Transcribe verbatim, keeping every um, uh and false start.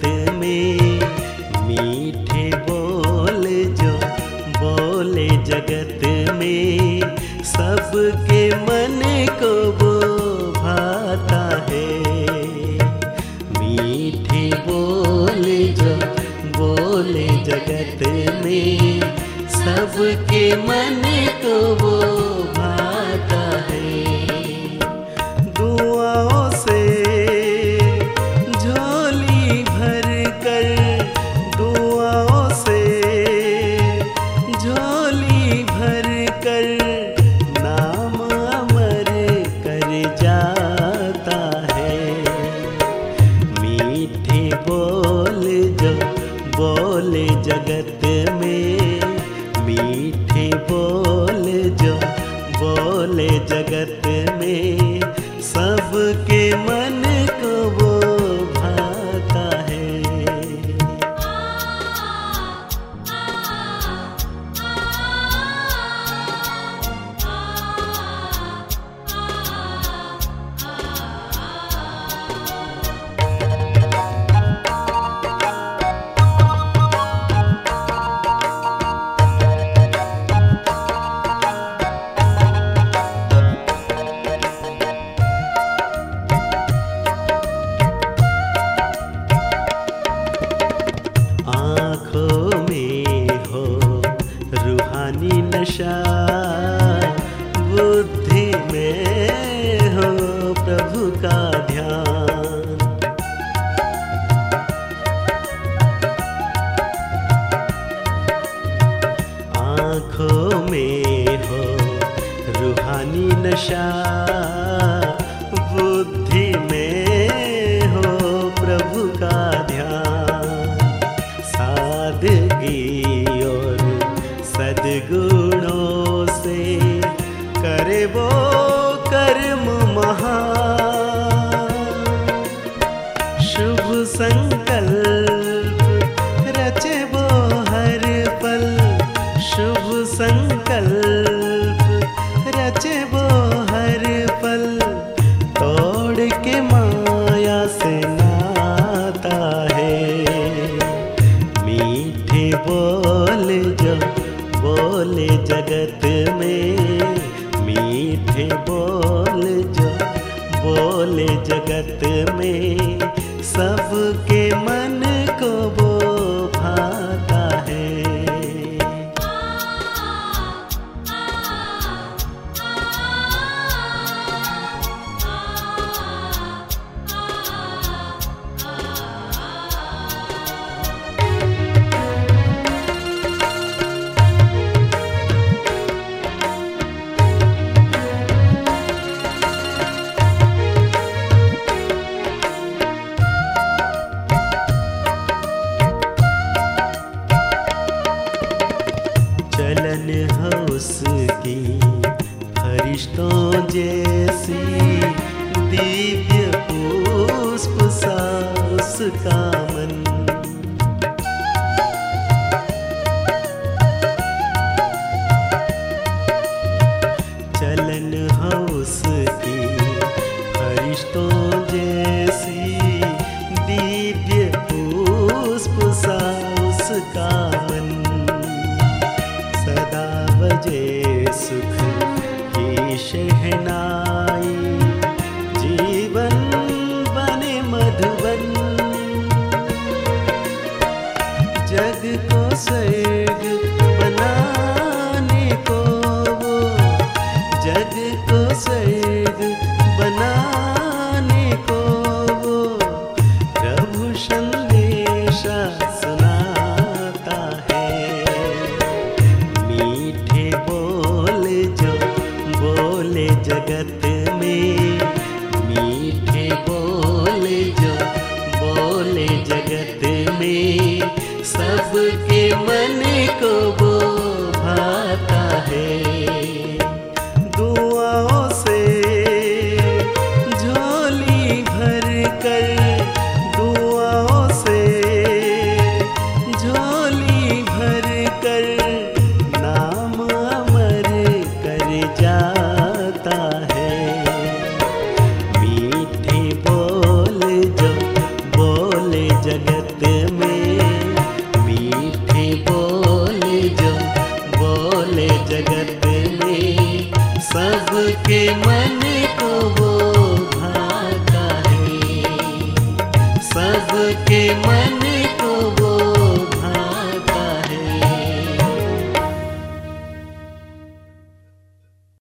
में, मीठे बोल जो बोले जगत में, सबके मन को वो भाता है। मीठे बोल जो बोले जगत में, सबके मन को वो भाता है। दुआओं से झोली भर कर, दुआओं से झोली भर कर, नाम अमर कर जाता है। मीठे बोल जो बोले जगत में, मीठे बोल जो बोले जगत में, सबके मन को वो भाता है। आँखों में हो रूहानी नशा, बुद्धि में हो प्रभु का ध्यान। आँखों में हो रूहानी नशा, बुद्धि में हो प्रभु का ध्यान। सादगी और सद्गुणों से करे वो कर्म महान। शुभ संकल्प रचे वो हर पल, शुभ संकल्प रचे वो हर पल, तोड़ के माया से नाता है। मीठे बोल जो बोले जगत में, मीठे बोल जो बोले जगत में, सबके मन को वो भाता है। चलन है उसकी फरिश्तों जैसी, दिव्य पुष्प सा उसका मन। चलन है उसकी फरिश्तों जैसी, दिव्य पुष्प सा उसका मन। सदा बजे सुख की शहनाई, जीवन बने मधुबन। जग को स्वर्ग बनाने को वो, जग को स्वर्ग बनाने को वो, प्रभु संदेशा सुनाता है। मीठे बोल जो बोले जगत में, मीठे बोल जो बोले जगत में, सबके मन को वो भाता है। दुआओं से झोली भर कर, दुआओं से झोली भर कर, नाम अमर कर जाता है। मीठे बोल जो बोले जगत मन को वो भाता है, सबके मन